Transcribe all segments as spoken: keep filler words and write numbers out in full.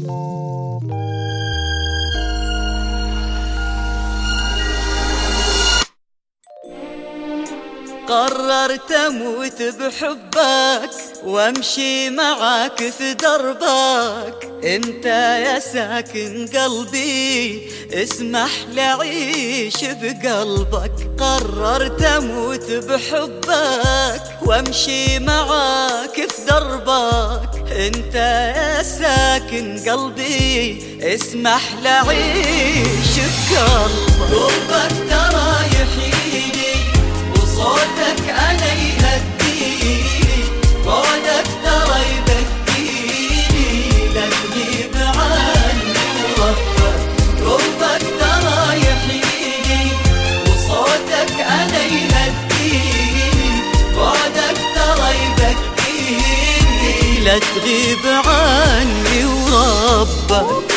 قررت اموت بحبك وامشي معاك في دربك، انت يا ساكن قلبي اسمح لي اعيش بقلبك. قررت اموت بحبك وامشي معاك في دربك، انت يا ساكن قلبي اسمح لي اعيش بقلبك. قربك ترى يحييني وصوتك انا يهديني، بعدك ترى يبكيني لا تغيب عني وربك. قربك ترى يحييني وصوتك انا يهديني، بعدك ترى يبكيني لا تغيب عني وربك.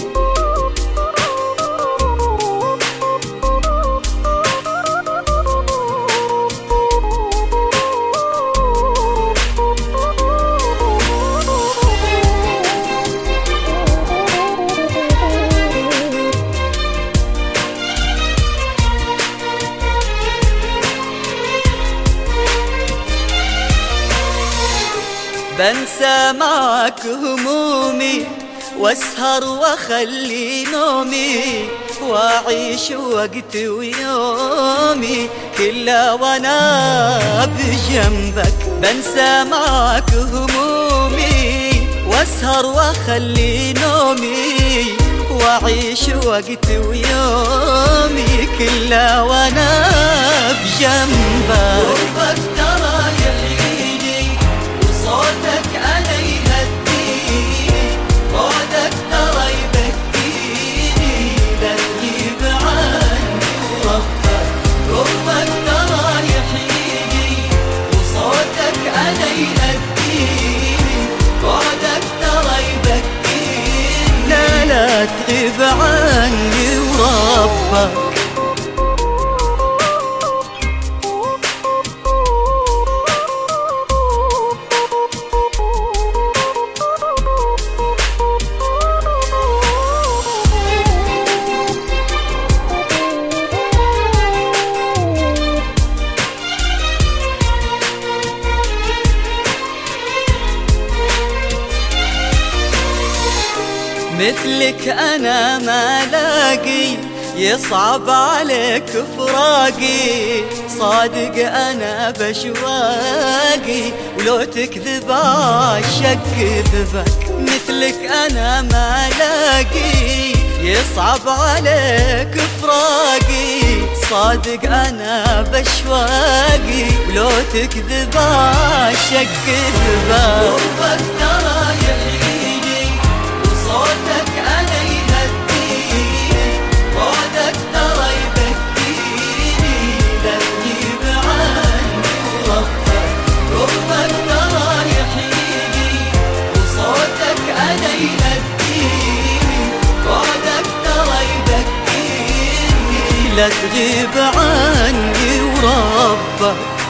بنسى معك همومي واسهر واخلي نومي، واعيش وقتي ويومي كله وانا بجنبك. بنسى معك همومي واسهر واخلي نومي، واعيش وقتي ويومي كله وانا بجنبك. قربك ترى يحييني وصوتك انا يهديني، بعدك ترى يبكيني لا تغيب عني وربك. قربك ترى يحييني وصوتك انا يهديني، بعدك ترى يبكيني لا لا تغيب عني وربك. مثلك أنا ما لاقي، يصعب عليك فراقي، صادق أنا بشواقي ولو تكذب عالشك كذبك. مثلك أنا ما لاقي، يصعب عليك فراقي، صادق أنا بشواقي ولو تكذب عالشك كذبك. قربك ترى يحييني وصوتك انا يهديني، بعدك ترى يبكيني لا تغيب عني وربك. قربك ترى يحييني وصوتك انا يهديني، بعدك ترى يبكيني لا تغيب عني وربك.